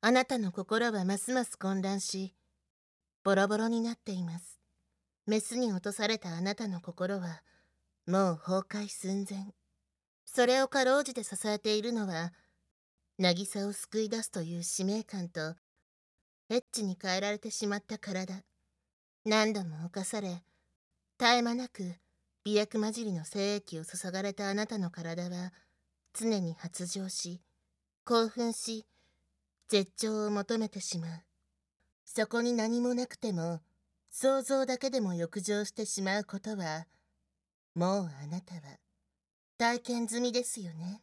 あなたの心はますます混乱し、ボロボロになっています。メスに落とされたあなたの心は、もう崩壊寸前。それをかろうじて支えているのは、渚を救い出すという使命感と、エッチに変えられてしまった体。何度も侵され、絶え間なく、美薬混じりの精液を注がれたあなたの体は、常に発情し、興奮し、絶頂を求めてしまう。そこに何もなくても、想像だけでも欲情してしまうことは、もうあなたは体験済みですよね。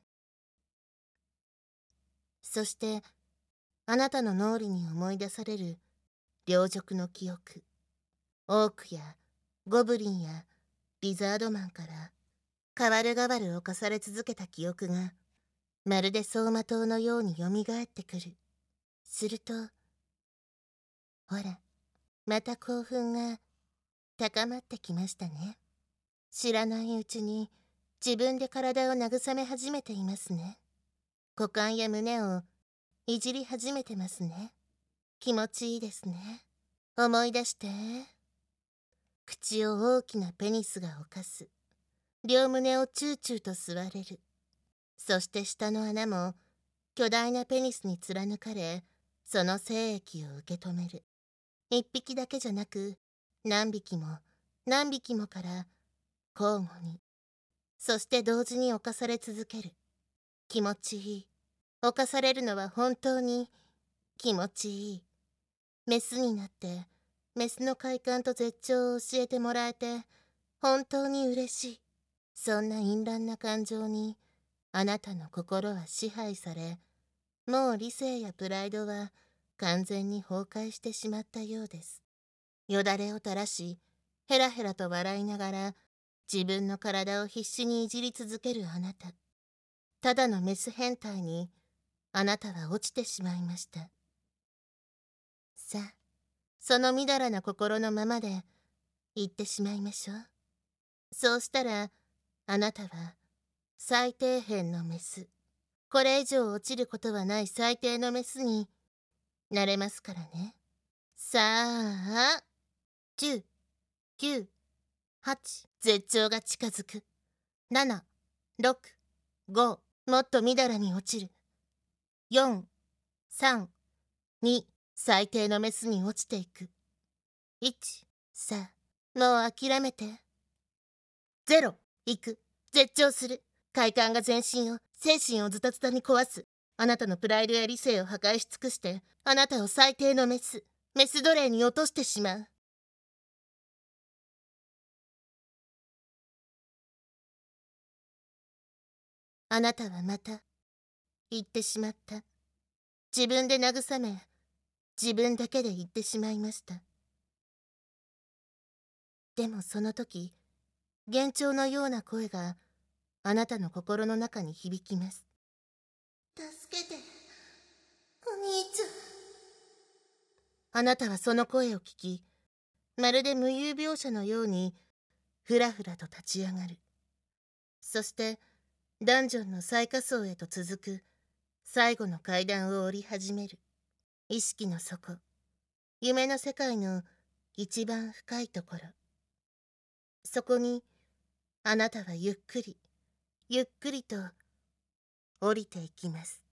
そして、あなたの脳裏に思い出される両辱の記憶。オークやゴブリンやリザードマンから代わる代わる侵され続けた記憶が、まるで走馬灯のようによみがえってくる。すると、ほら、また興奮が高まってきましたね。知らないうちに自分で体を慰め始めていますね。股間や胸をいじり始めてますね。気持ちいいですね。思い出して。口を大きなペニスが侵す。両胸をチューチューと吸われる。そして下の穴も巨大なペニスに貫かれ、その精液を受け止める。一匹だけじゃなく、何匹も何匹もから交互に、そして同時に侵され続ける。気持ちいい。侵されるのは本当に気持ちいい。メスになって、メスの快感と絶頂を教えてもらえて、本当に嬉しい。そんな淫乱な感情に、あなたの心は支配され、もう理性やプライドは完全に崩壊してしまったようです。よだれを垂らし、ヘラヘラと笑いながら、自分の体を必死にいじり続けるあなた。ただのメス変態に、あなたは落ちてしまいました。さあ、そのみだらな心のままで、言ってしまいましょう。そうしたら、あなたは、最底辺のメス。これ以上落ちることはない最低のメスになれますからね。さあ、10、9、8、絶頂が近づく。7、6、5、もっとみだらに落ちる。4、3、2、最低のメスに落ちていく。1、さあ、もう諦めて。0、行く。絶頂する。快感が全身を、精神をズタズタに壊す。あなたのプライドや理性を破壊し尽くして、あなたを最低のメス奴隷に落としてしまう。あなたはまた、言ってしまった。自分で慰め、自分だけで言ってしまいました。でもその時、幻聴のような声が、あなたの心の中に響きます。助けて、お兄ちゃん。あなたはその声を聞き、まるで無遊病者のように、ふらふらと立ち上がる。そして、ダンジョンの最下層へと続く、最後の階段を降り始める。意識の底、夢の世界の一番深いところ。そこに、あなたはゆっくり、ゆっくりと降りていきます。